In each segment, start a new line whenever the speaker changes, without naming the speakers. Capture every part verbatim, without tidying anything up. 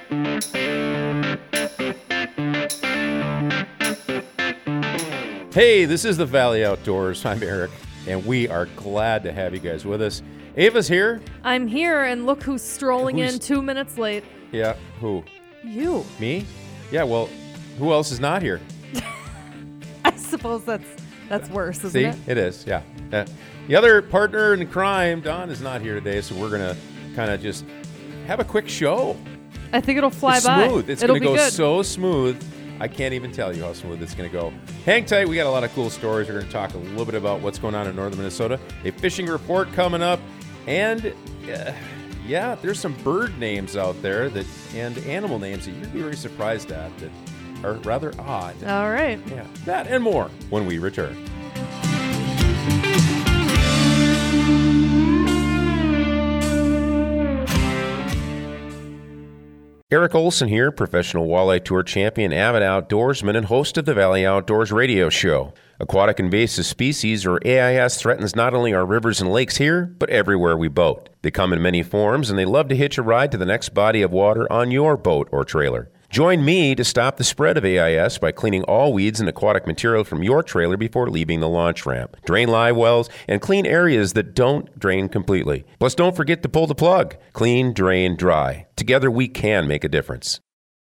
Hey, this is the Valley Outdoors. I'm Eric, and we are glad to have you guys with us. Ava's here.
I'm here, and look who's strolling
Who's-
in two minutes late.
Yeah, who?
You.
Me? Yeah, well, who else is not here?
I suppose that's that's worse, isn't
See,
it?
it is, yeah. yeah. The other partner in crime, Don, is not here today, so we're going to kind of just have a quick show.
I think it'll fly
it's
by.
smooth. It's
it'll
going to
be
go
good.
so smooth. I can't even tell you how smooth it's going to go. Hang tight. We got a lot of cool stories. We're going to talk a little bit about what's going on in northern Minnesota. A fishing report coming up. And, uh, yeah, there's some bird names out there that and animal names that you'd be very surprised at that are rather odd.
All right.
Yeah, that and more when we return. Eric Olson here, professional walleye tour champion, avid outdoorsman, and host of the Valley Outdoors radio show. Aquatic invasive species, or A I S, threatens not only our rivers and lakes here, but everywhere we boat. They come in many forms, and they love to hitch a ride to the next body of water on your boat or trailer. Join me to stop the spread of A I S by cleaning all weeds and aquatic material from your trailer before leaving the launch ramp. Drain live wells and clean areas that don't drain completely. Plus, don't forget to pull the plug. Clean, drain, dry. Together, we can make a difference.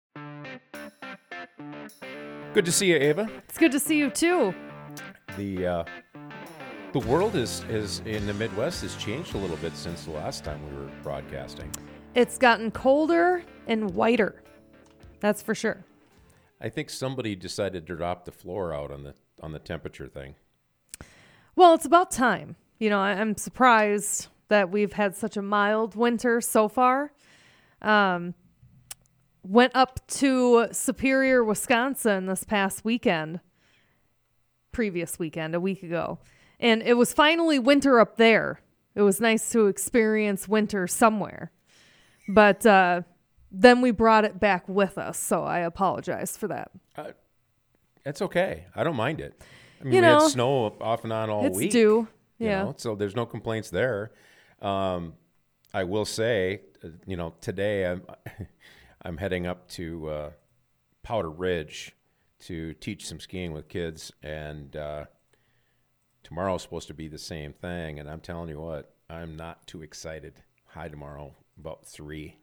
Good to see you, Ava.
It's good to see you, too.
The uh, the world is, is in the Midwest has changed a little bit since the last time we were broadcasting.
It's gotten colder and whiter. That's for sure.
I think somebody decided to drop the floor out on the on the temperature thing.
Well, it's about time. You know, I, I'm surprised that we've had such a mild winter so far. Um, went up to Superior, Wisconsin this past weekend. Previous weekend, a week ago. And it was finally winter up there. It was nice to experience winter somewhere. But uh, then we brought it back with us, so I apologize for that.
Uh, it's okay. I don't mind it. I mean,
You
we
know,
had snow off and on all
It's
week.
due.
you
Yeah.
know, so there's no complaints there. Um, I will say, uh, you know, today I'm I'm heading up to uh, Powder Ridge to teach some skiing with kids, and uh, tomorrow's supposed to be the same thing. And I'm telling you what, I'm not too excited. High tomorrow, about three.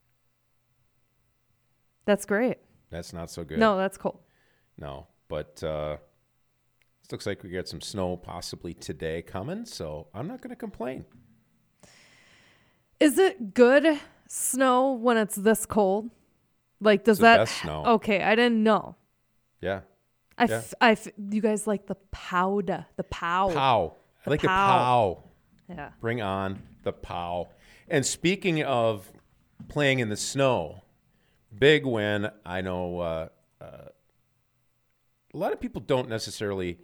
That's great.
That's not so good.
No, that's cool.
No, but uh, it looks like we get some snow possibly today coming, so I'm not going to complain.
Is it good snow when it's this cold? Like, does
It's the
that...
best snow.
Okay, I didn't know.
Yeah.
I,
Yeah.
f- I f- you guys like the powder, the pow.
Pow. I like the
pow.
pow.
Yeah.
Bring on the pow. And speaking of playing in the snow, big win. I know uh, uh, a lot of people don't necessarily,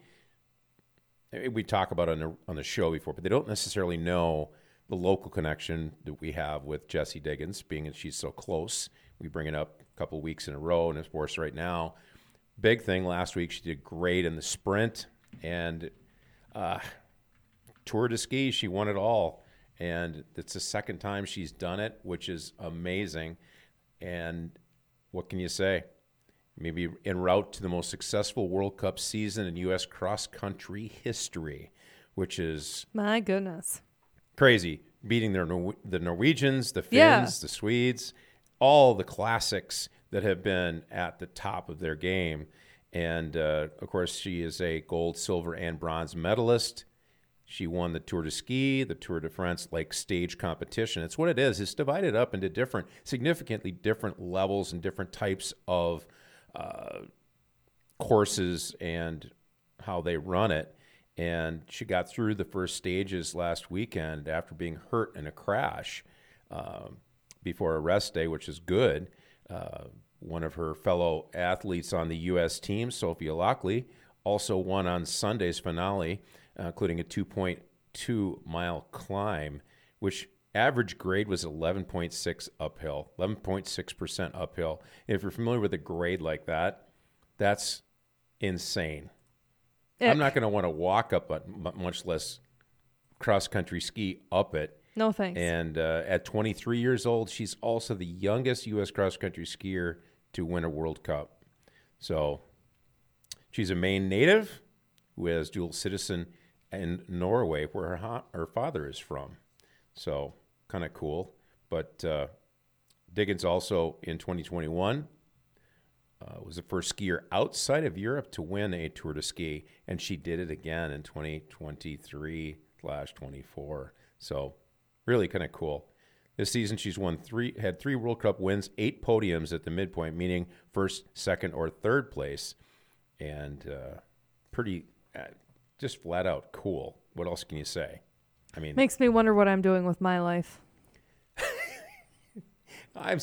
we talk about it on the, on the show before, but they don't necessarily know the local connection that we have with Jessie Diggins, being that she's so close. We bring it up a couple of weeks in a row, and of course right now, big thing last week, she did great in the sprint, and uh, Tour de Ski, she won it all. And it's the second time she's done it, which is amazing. And what can you say? Maybe en route to the most successful World Cup season in U S cross-country history, which is
My goodness.
crazy. Beating the, Nor- the Norwegians, the Finns,
Yeah.
the Swedes, all the classics that have been at the top of their game. And, uh, of course, she is a gold, silver, and bronze medalist. She won the Tour de Ski, the Tour de France, like stage competition. It's what it is. It's divided up into different, significantly different levels and different types of uh, courses and how they run it. And she got through the first stages last weekend after being hurt in a crash um, before a rest day, which is good. Uh, one of her fellow athletes on the U S team, Sophia Lockley, also won on Sunday's finale, uh, including a two point two mile climb, which average grade was eleven point six uphill, eleven point six percent uphill. And if you're familiar with a grade like that, that's insane.
Ick.
I'm not going to want to walk up it, much less cross-country ski up it.
No thanks.
And uh, at twenty-three years old, she's also the youngest U S cross-country skier to win a World Cup. So she's a Maine native who has dual citizen in Norway, where her, her father is from. So kind of cool. But uh, Diggins also in twenty twenty-one uh, was the first skier outside of Europe to win a Tour de Ski, and she did it again in twenty twenty-three slash twenty-four. So really kind of cool. This season, she's won three, had three World Cup wins, eight podiums at the midpoint, meaning first, second, or third place, and uh, pretty, uh, just flat out cool. What else can you say? I mean,
makes me wonder what I'm doing with my life.
I'm.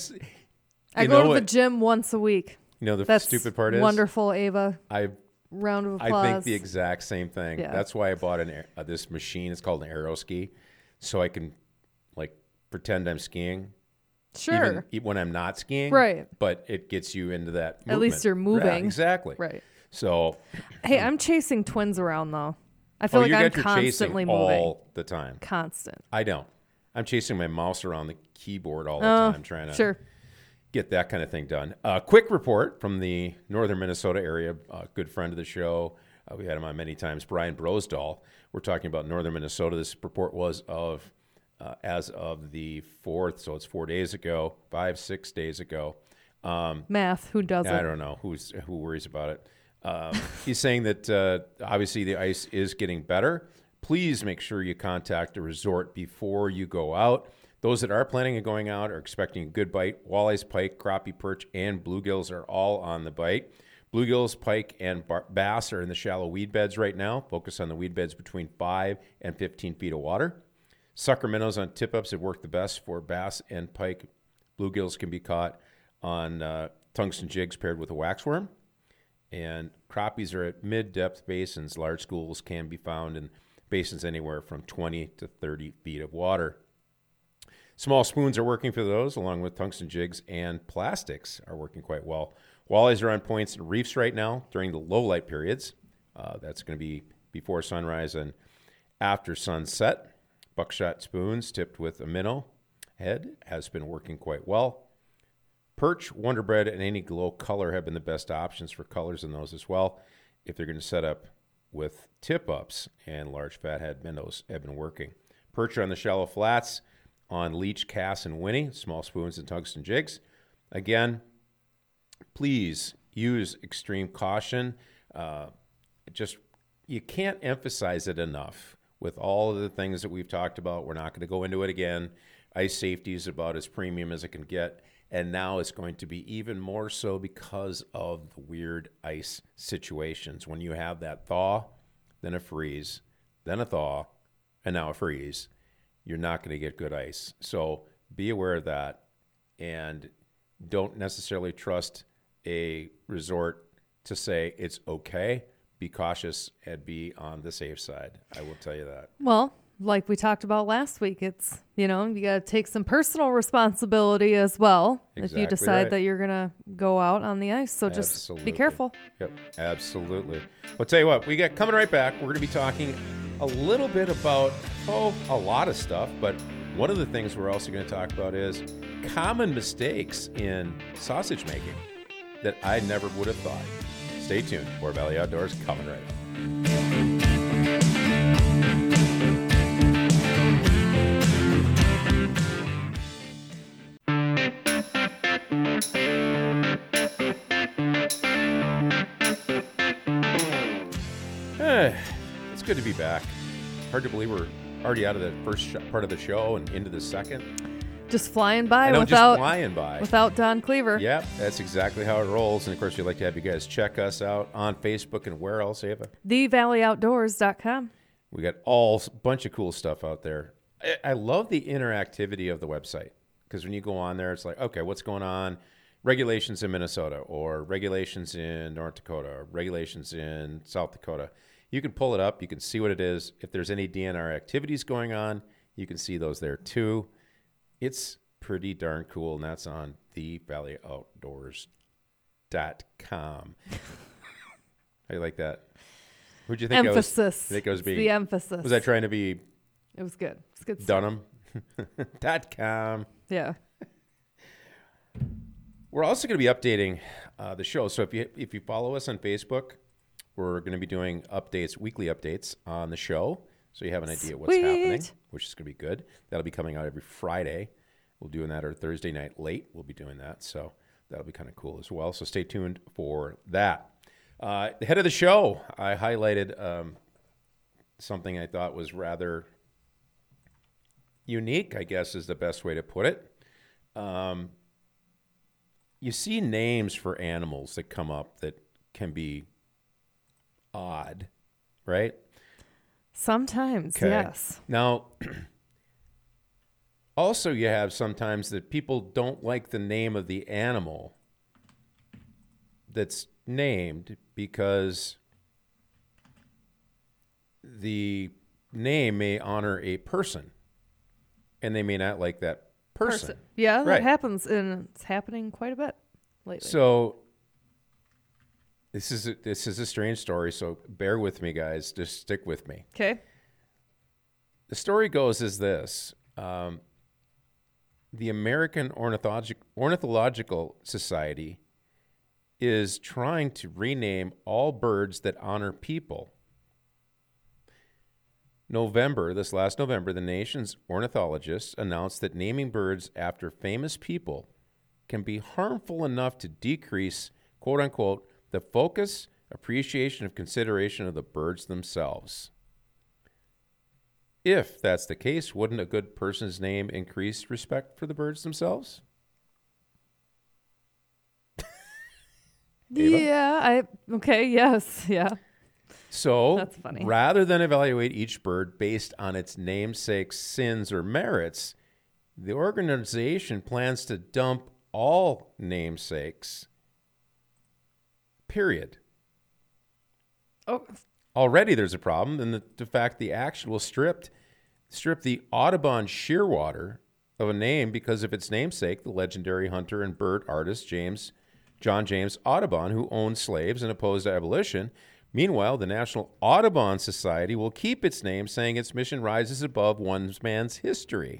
I go to
what?
the gym once a week.
You know the
That's
stupid part is
wonderful, Ava.
I
Round of applause.
I think the exact same thing.
Yeah.
That's why I bought an air- uh, this machine. It's called an Aeroski, so I can like pretend I'm skiing.
Sure.
Even, even when I'm not skiing.
Right.
But it gets you into that movement.
At least you're moving.
Yeah, exactly.
Right.
So.
Hey, I'm chasing twins around though. I feel
oh,
like
you
I'm
got your
constantly
chasing
moving.
all the time.
Constant.
I don't. I'm chasing my mouse around the keyboard all the
Oh,
time, trying to
sure.
get that kind of thing done. A uh, quick report from the northern Minnesota area. A good friend of the show. Uh, we had him on many times. Brian Brosdahl. We're talking about northern Minnesota. This report was of uh, as of the fourth, so it's four days ago, five, six days ago. Um,
Math. Who does
I
it?
don't know who's who worries about it. Um, he's saying that uh, obviously the ice is getting better. Please make sure you contact a resort before you go out. Those that are planning on going out are expecting a good bite. Walleyes, pike, crappie, perch, and bluegills are all on the bite. Bluegills, pike, and bar- bass are in the shallow weed beds right now. Focus on the weed beds between five and fifteen feet of water. Sucker minnows on tip-ups have worked the best for bass and pike. Bluegills can be caught on uh, tungsten jigs paired with a waxworm. And crappies are at mid-depth basins. Large schools can be found in basins anywhere from twenty to thirty feet of water. Small spoons are working for those, along with tungsten jigs, and plastics are working quite well. Walleyes are on points and reefs right now during the low light periods. Uh, that's going to be before sunrise and after sunset. Buckshot spoons tipped with a minnow head has been working quite well. Perch, Wonder Bread, and any glow color have been the best options for colors in those as well. If they're going to set up with tip-ups, and large fathead minnows have been working. Perch are on the shallow flats on leech, cass, and winnie, small spoons and tungsten jigs. Again, please use extreme caution. Uh, just you can't emphasize it enough with all of the things that we've talked about. We're not going to go into it again. Ice safety is about as premium as it can get. And now it's going to be even more so because of the weird ice situations. When you have that thaw, then a freeze, then a thaw, and now a freeze, you're not going to get good ice. So be aware of that, and don't necessarily trust a resort to say it's okay. Be cautious and be on the safe side. I will tell you that.
Well, like we talked about last week, it's, you know, you got to take some personal responsibility as well
Exactly
if you decide
right.
that you're going to go out on the ice. So just
Absolutely.
be careful.
Yep, absolutely. I'll tell you what, we got coming right back. We're going to be talking a little bit about, oh, a lot of stuff, but one of the things we're also going to talk about is common mistakes in sausage making that I never would have thought. Stay tuned. More Valley Outdoors coming right up. It's good to be back. Hard to believe we're already out of the first sh- part of the show and into the second.
Just flying by
I know,
without
just flying by.
without Don Cleaver.
Yep, that's exactly how it rolls. And of course, we'd like to have you guys check us out on Facebook and where else, Ava?
the valley outdoors dot com.
We got all a bunch of cool stuff out there. I, I love the interactivity of the website because when you go on there, it's like, okay, what's going on? Regulations in Minnesota, or regulations in North Dakota, or regulations in South Dakota. You can pull it up. You can see what it is. If there's any D N R activities going on, you can see those there too. It's pretty darn cool, and that's on the valley outdoors dot com. How do you like that? Who'd you think
Emphasis.
I was? Think I was
It's
being
the emphasis.
Was I trying to be
It was good. It's good stuff.
Dunham? Dot com.
Yeah.
We're also going to be updating uh, the show. So if you if you follow us on Facebook, we're going to be doing updates, weekly updates on the show, so you have an idea what's
Sweet.
happening, which is going to be good. That'll be coming out every Friday. We'll be doing that, or Thursday night late. We'll be doing that, so that'll be kind of cool as well. So stay tuned for that. Uh, the head of the show, I highlighted um, something I thought was rather unique, I guess is the best way to put it. Um, you see names for animals that come up that can be odd, right?
Sometimes,
Okay.
yes.
Now, also you have sometimes that people don't like the name of the animal that's named because the name may honor a person and they may not like that person.
Person. Yeah, that
Right.
happens, and it's happening quite a bit lately.
So this is a, this is a strange story, so bear with me, guys. Just stick with me.
Okay.
The story goes as this. Um, the American Ornithologic, Ornithological Society is trying to rename all birds that honor people. November, this last November, the nation's ornithologists announced that naming birds after famous people can be harmful enough to decrease, quote unquote, the focus, appreciation, of consideration of the birds themselves. If that's the case, wouldn't a good person's name increase respect for the birds themselves? Ava?
Yeah, I okay, yes, yeah.
So,
That's funny.
rather than evaluate each bird based on its namesake's sins or merits, the organization plans to dump all namesakes. Period.
Oh,
Already there's a problem in the, the fact the action will strip, strip the Audubon Shearwater of a name because of its namesake, the legendary hunter and bird artist James John James Audubon, who owned slaves and opposed abolition. Meanwhile, the National Audubon Society will keep its name, saying its mission rises above one man's history.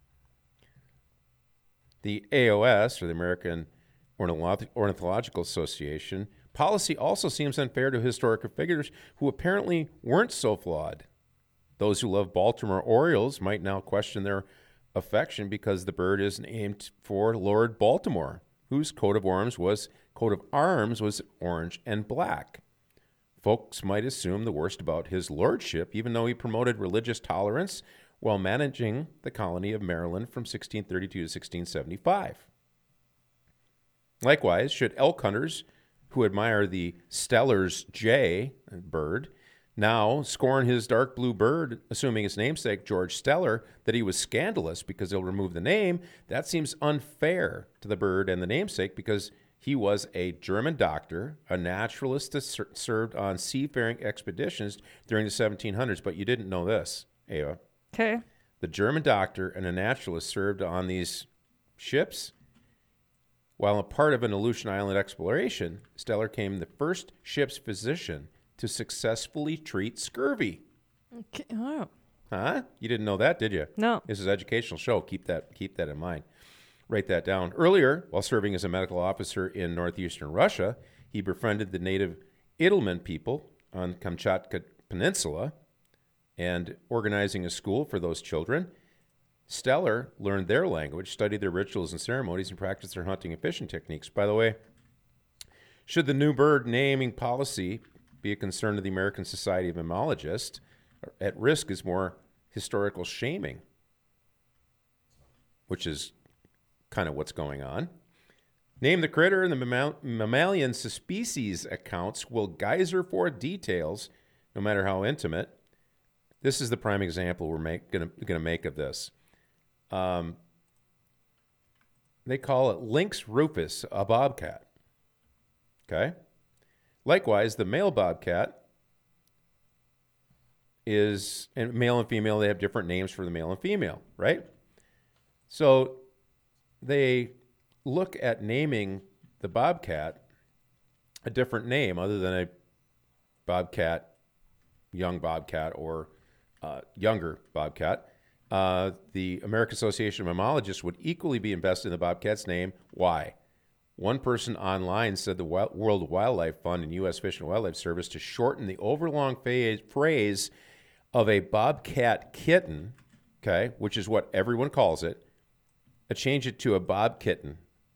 The A O S, or the American Ornitholo- Ornithological Association, policy also seems unfair to historical figures who apparently weren't so flawed. Those who love Baltimore Orioles might now question their affection because the bird is named for Lord Baltimore, whose coat of arms was coat of arms was orange and black. Folks might assume the worst about his lordship, even though he promoted religious tolerance while managing the colony of Maryland from sixteen thirty-two to sixteen seventy-five. Likewise, should elk hunters who admire the Steller's jay bird now scorn his dark blue bird, assuming its namesake, George Steller, that he was scandalous because they'll remove the name, that seems unfair to the bird and the namesake because he was a German doctor, a naturalist that ser- served on seafaring expeditions during the seventeen hundreds. But you didn't know this, Ava.
okay.
The German doctor and a naturalist served on these ships. While a part of an Aleutian Island exploration, Steller became the first ship's physician to successfully treat scurvy.
Okay. Oh,
Huh? You didn't know that, did you?
no.
This is an educational show. Keep that keep that in mind. Write that down. Earlier, while serving as a medical officer in northeastern Russia, he befriended the native Idelmen people on Kamchatka Peninsula and organizing a school for those children. Steller learned their language, studied their rituals and ceremonies, and practiced their hunting and fishing techniques. By the way, should the new bird naming policy be a concern to the American Society of Mammalogists, at risk is more historical shaming, which is kind of what's going on. Name the critter, and the mammal- mammalian species accounts will geyser for details, no matter how intimate. This is the prime example we're going to make of this. Um, they call it Lynx rufus, a bobcat. Okay? Likewise, the male bobcat is, and male and female, they have different names for the male and female, right? So they look at naming the bobcat a different name other than a bobcat, young bobcat, or uh, younger bobcat. uh, the American Association of Mammalogists would equally be invested in the bobcat's name. Why? One person online said the World Wildlife Fund and U S Fish and Wildlife Service to shorten the overlong phrase of a bobcat kitten, okay, which is what everyone calls it, a change it to a bob kitten.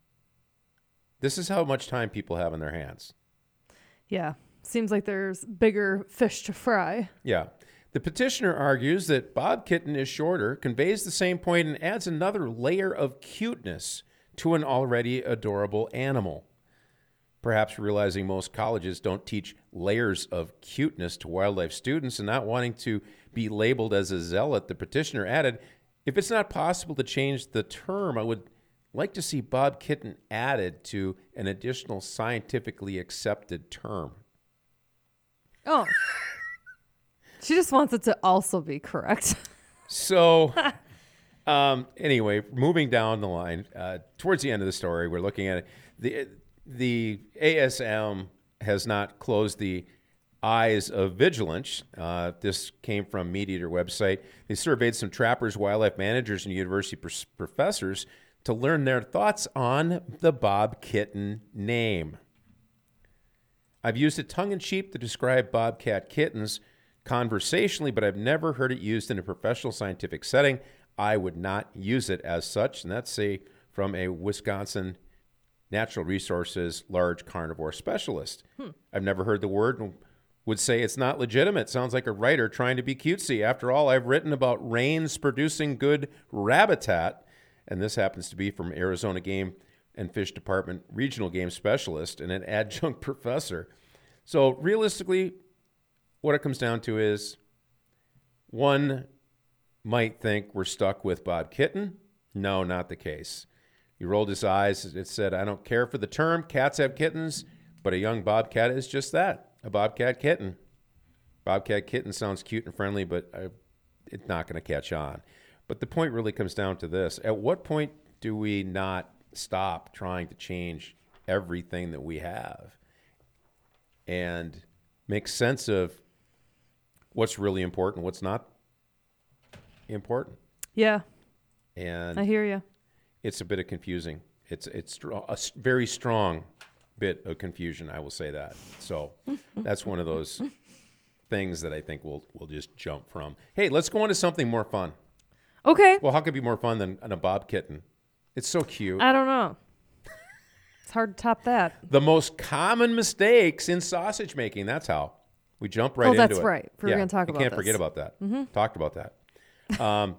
This is how much time people have in their hands.
Yeah. Seems like there's bigger fish to fry.
Yeah. The petitioner argues that bob kitten is shorter, conveys the same point, and adds another layer of cuteness to an already adorable animal. Perhaps realizing most colleges don't teach layers of cuteness to wildlife students and not wanting to be labeled as a zealot, the petitioner added, if it's not possible to change the term, I would like to see bob kitten added to an additional scientifically accepted term.
Oh. She just wants it to also be correct.
So, um, anyway, moving down the line, uh, towards the end of the story, we're looking at it. The, the A S M has not closed the eyes of vigilance. Uh, this came from MeatEater website. They surveyed some trappers, wildlife managers, and university pr- professors to learn their thoughts on the bob kitten name. I've used it tongue-in-cheek to describe bobcat kittens conversationally, but I've never heard it used in a professional scientific setting. I would not use it as such, and that's a, from a Wisconsin Natural Resources large carnivore specialist. Hmm. I've never heard the word and would say it's not legitimate. Sounds like a writer trying to be cutesy. After all, I've written about rains producing good rabbitat, and this happens to be from Arizona Game and Fish Department regional game specialist and an adjunct professor. So realistically, what it comes down to is one might think we're stuck with bob kitten. No, not the case. He rolled his eyes. It said, I don't care for the term. Cats have kittens, but a young bobcat is just that, a bobcat kitten. Bobcat kitten sounds cute and friendly, but I, it's not going to catch on. But the point really comes down to this. At what point do we not stop trying to change everything that we have and make sense of what's really important, what's not important?
Yeah.
And
I hear you.
It's a bit of confusing. It's it's a very strong bit of confusion, I will say that. So that's one of those things that I think we'll we'll just jump from. Hey, let's go on to something more fun.
Okay.
Well, how could it be more fun than, than a bob kitten? It's so cute.
I don't know. It's hard to top that.
The most common mistakes in sausage making. That's how. We jump right
oh,
into it.
that's right. We're
yeah,
going to talk
you
about
can't
this.
forget about that.
Mm-hmm.
Talked about that. Um,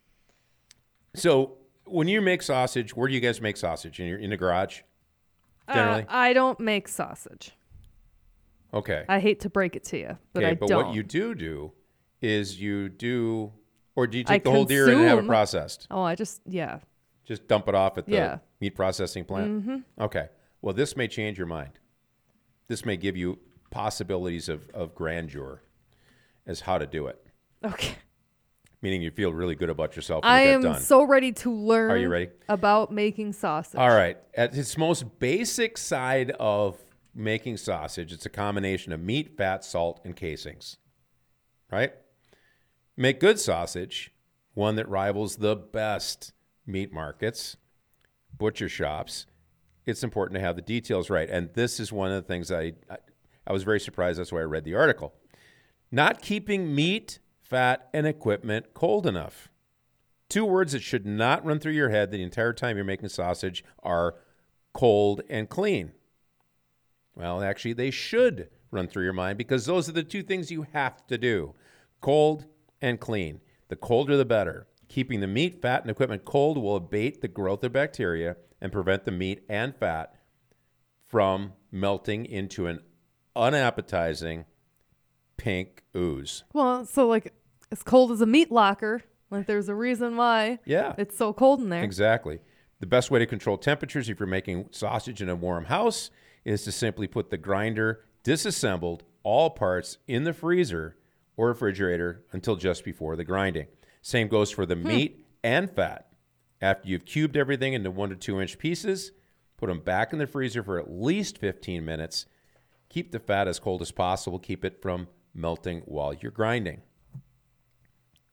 so when you make sausage, where do you guys make sausage? In your in the garage, generally?
Uh, I don't make sausage.
Okay.
I hate to break it to you, but
okay,
I
but
don't.
what you do do is you do, or do you take
I
the whole deer and have it
consume-
processed?
Oh, I just, yeah.
Just dump it off at the
Yeah.
meat processing plant?
Mm-hmm.
Okay. Well, this may change your mind. This may give you possibilities of, of grandeur as how to do it.
Okay.
Meaning you feel really good about yourself when
I
you get
am
done.
so ready to learn
Are you ready?
about making sausage.
All right. At its most basic side of making sausage, it's a combination of meat, fat, salt, and casings. Right? Make good sausage, one that rivals the best meat markets, butcher shops. It's important to have the details right. And this is one of the things I, I, I was very surprised. That's why I read the article. Not keeping meat, fat, and equipment cold enough. Two words that should not run through your head the entire time you're making sausage are cold and clean. Well, actually, they should run through your mind because those are the two things you have to do. Cold and clean. The colder, the better. Keeping the meat, fat, and equipment cold will abate the growth of bacteria and prevent the meat and fat from melting into an unappetizing pink ooze.
Well, so like as cold as a meat locker. Like there's a reason why
Yeah.
it's so cold in there.
Exactly. The best way to control temperatures if you're making sausage in a warm house is to simply put the grinder disassembled, all parts, in the freezer or refrigerator until just before the grinding. Same goes for the hmm. meat and fat. After you've cubed everything into one to two inch pieces, put them back in the freezer for at least fifteen minutes. Keep the fat as cold as possible. Keep it from melting while you're grinding.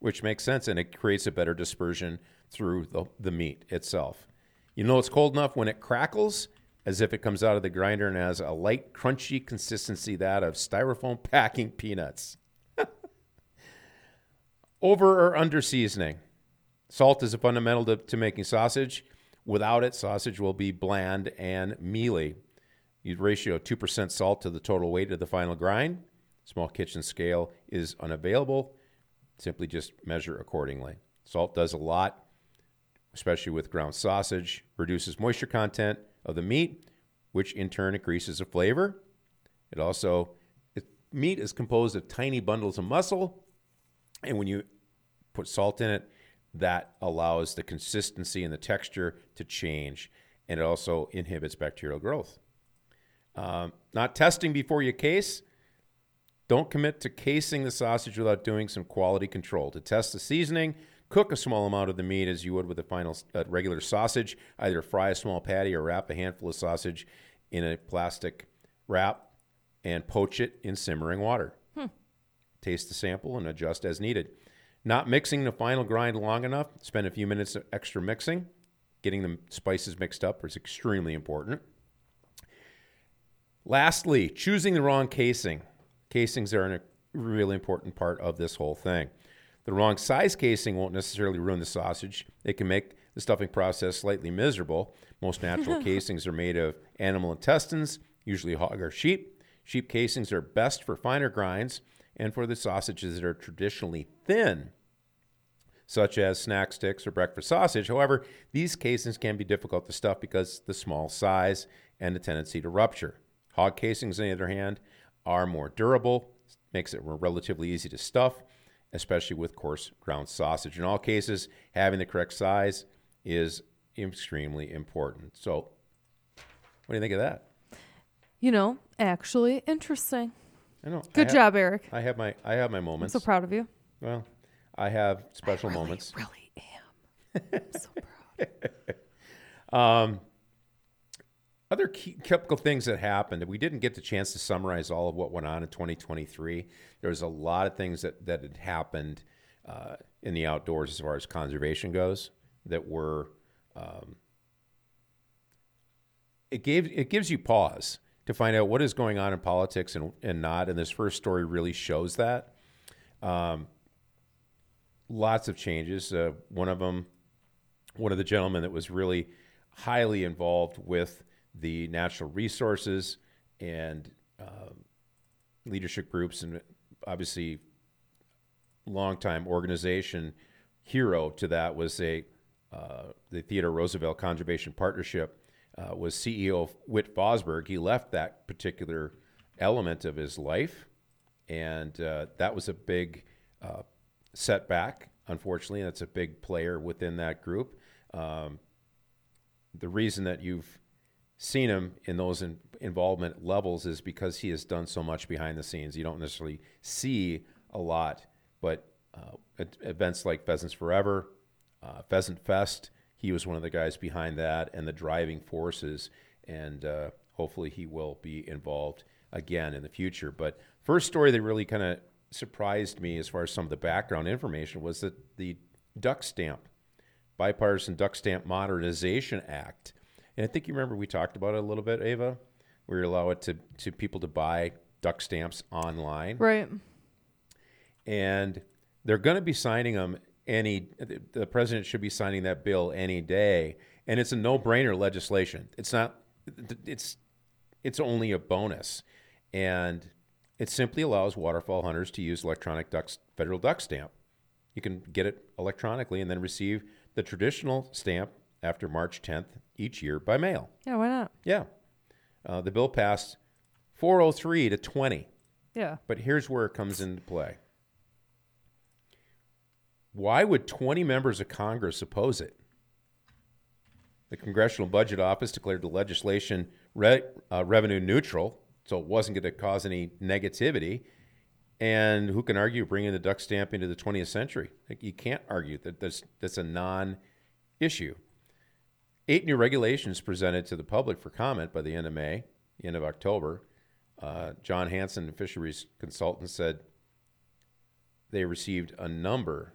which makes sense, and it creates a better dispersion through the, the meat itself. You know it's cold enough when it crackles, as if it comes out of the grinder and has a light, crunchy consistency, that of styrofoam packing peanuts. Over or under seasoning. Salt is a fundamental to, to making sausage. Without it, sausage will be bland and mealy. You'd ratio two percent salt to the total weight of the final grind. Small kitchen scale is unavailable. Simply just measure accordingly. Salt does a lot, especially with ground sausage. Reduces moisture content of the meat, which in turn increases the flavor. It also, it, meat is composed of tiny bundles of muscle, and when you put salt in it, that allows the consistency and the texture to change, and it also inhibits bacterial growth. Um, not testing before you case. Don't commit to casing the sausage without doing some quality control. To test the seasoning, cook a small amount of the meat as you would with a final uh, regular sausage. Either fry a small patty or wrap a handful of sausage in a plastic wrap and poach it in simmering water. Hmm. Taste the sample and adjust as needed. Not mixing the final grind long enough. Spend a few minutes of extra mixing. Getting the spices mixed up is extremely important. Lastly, choosing the wrong casing. Casings are a really important part of this whole thing. The wrong size casing won't necessarily ruin the sausage. It can make the stuffing process slightly miserable. Most natural casings are made of animal intestines, usually hog or sheep. Sheep casings are best for finer grinds and for the sausages that are traditionally thin, such as snack sticks or breakfast sausage. However, these casings can be difficult to stuff because of the small size and the tendency to rupture. Hog casings, on the other hand, are more durable, makes it relatively easy to stuff, especially with coarse ground sausage. In all cases, having the correct size is extremely important. So, what do you think of that?
You know, actually interesting.
I know.
Good
I
job,
have,
Eric.
I have my I have my
I'm
moments.
so proud of you.
Well, I have special
I really,
moments.
really am. I'm so proud.
um, other key, typical things that happened, we didn't get the chance to summarize all of what went on in twenty twenty-three. There was a lot of things that, that had happened uh, in the outdoors as far as conservation goes that were, um, it gave it gives you pause to find out what is going on in politics and, and not, and this first story really shows that. Um, lots of changes. Uh, one of them, one of the gentlemen that was really highly involved with the natural resources and uh, leadership groups, and obviously longtime organization hero to that was a uh, the Theodore Roosevelt Conservation Partnership, uh, was C E O of Whit Fosberg. He left that particular element of his life, and uh, that was a big uh, setback, unfortunately. That's a big player within that group. Um, the reason that you've seen him in those in, involvement levels is because he has done so much behind the scenes. You don't necessarily see a lot, but uh, at events like Pheasants Forever, uh, Pheasant Fest, he was one of the guys behind that and the driving forces, and uh, hopefully he will be involved again in the future. But first story that really kind of surprised me as far as some of the background information was that the Duck Stamp, Bipartisan Duck Stamp Modernization Act. And I think you remember we talked about it a little bit, Ava, where you allow it to, to people to buy duck stamps online.
Right.
And they're going to be signing them any, the president should be signing that bill any day. And it's a no-brainer legislation. It's not, it's, it's only a bonus. And it simply allows waterfowl hunters to use electronic duck, federal duck stamp. You can get it electronically and then receive the traditional stamp after March tenth each year by mail.
Yeah, why not?
Yeah. Uh, the bill passed four oh three to twenty.
Yeah.
But here's where it comes into play. Why would twenty members of Congress oppose it? The Congressional Budget Office declared the legislation re- uh, revenue neutral, so it wasn't going to cause any negativity. And who can argue bringing the duck stamp into the twentieth century? Like, you can't argue that that's, that's a non-issue. Eight new regulations presented to the public for comment by the end of May, the end of October. Uh, John Hanson, fisheries consultant, said they received a number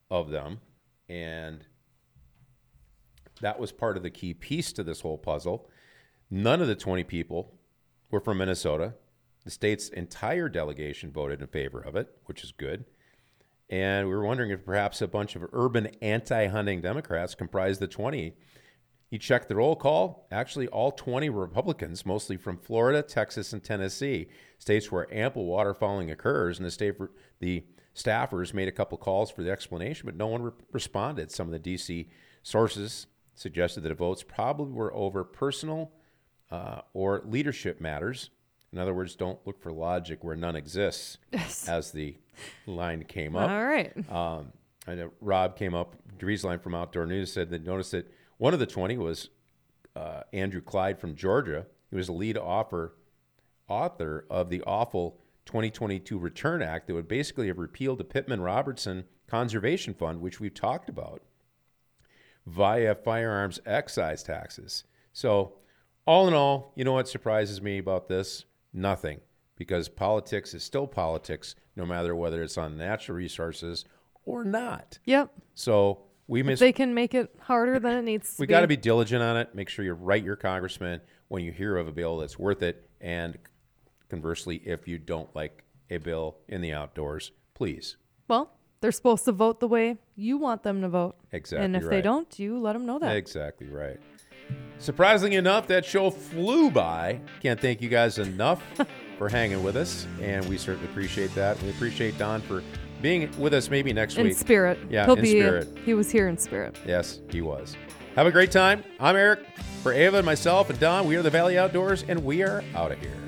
of them, and that was part of the key piece to this whole puzzle. None of the twenty people were from Minnesota. The state's entire delegation voted in favor of it, which is good. And we were wondering if perhaps a bunch of urban anti-hunting Democrats comprised the twenty. You check the roll call. Actually, all twenty were Republicans, mostly from Florida, Texas, and Tennessee, states where ample waterfowling occurs. And the state, the staffers made a couple calls for the explanation, but no one re- responded. Some of the D C sources suggested that the votes probably were over personal uh, or leadership matters. In other words, don't look for logic where none exists,
Yes.
as the line came up.
All right.
Um, I know Rob came up, Drieslein from Outdoor News said that noticed that one of the twenty was uh, Andrew Clyde from Georgia. He was the lead author, author of the awful twenty twenty-two Return Act that would basically have repealed the Pittman-Robertson Conservation Fund, which we've talked about, via firearms excise taxes. So all in all, you know what surprises me about this? Nothing, because politics is still politics, no matter whether it's on natural resources or not.
Yep.
So we
If
miss.
they can make it harder than it needs to
We
be.
got to be diligent on it. Make sure you write your congressman when you hear of a bill that's worth it. And conversely, if you don't like a bill in the outdoors, please.
Well, they're supposed to vote the way you want them to vote.
Exactly
And if they
right.
don't, you let them know that.
Exactly right. Surprisingly enough, that show flew by. Can't thank you guys enough for hanging with us, and we certainly appreciate that. We appreciate Don for being with us maybe next
In
week.
spirit.
Yeah,
He'll
in
be,
spirit.
He was here in spirit.
Yes, he was. Have a great time. I'm Eric. For Ava and myself and Don, we are the Valley Outdoors, and we are out of here.